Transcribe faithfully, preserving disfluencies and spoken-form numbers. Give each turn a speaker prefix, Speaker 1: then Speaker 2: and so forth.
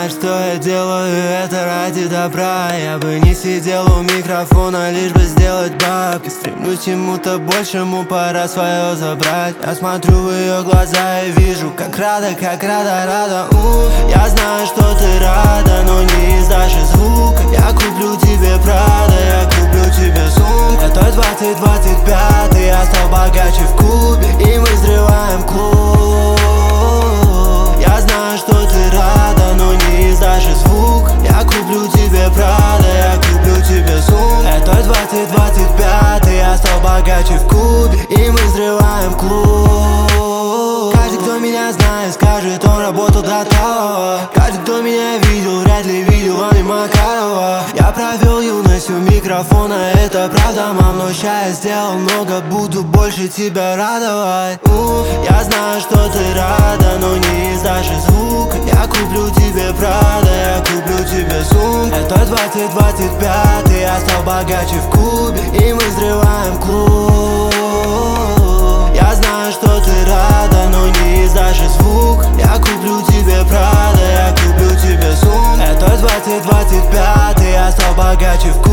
Speaker 1: знаешь, что я делаю это ради добра. Я бы не сидел у микрофона, лишь бы сделать бабки. Стремлюсь к чему-то большему, пора свое забрать. Я смотрю в ее глаза и вижу, как рада, как рада, рада. У, я знаю, что ты рада, но не издашь и звука. Я куплю тебе Прада, я куплю тебе сумку. Это двадцать двадцать пятый, я стал богаче в клубе, и мы взрываем клуб. Я знаю, что ты рада, но не издашь и звук. Я куплю тебе Прада, я куплю тебе сумку. Это двадцать двадцать пятый, я стал богаче в клубе, и мы взрываем клуб. Каждый, кто меня знает, скажет, он работал до талого. Каждый, кто меня видел, вряд ли видел Ани Макарова. Я провел юность у микрофона, это правда, мам, но ща я сделал много, буду больше тебя радовать. У, я знаю, что ты рада, но не издашь и звук. Я куплю тебе Прада, я куплю тебе сумку. Это двадцать двадцать пятый, я стал богаче в клубе, и мы взрываем клуб. Я знаю, что ты рада, но не издашь и звук. Я куплю тебе Прада, я куплю тебе сумку. Это двадцать двадцать пятый, я стал богаче в клубе.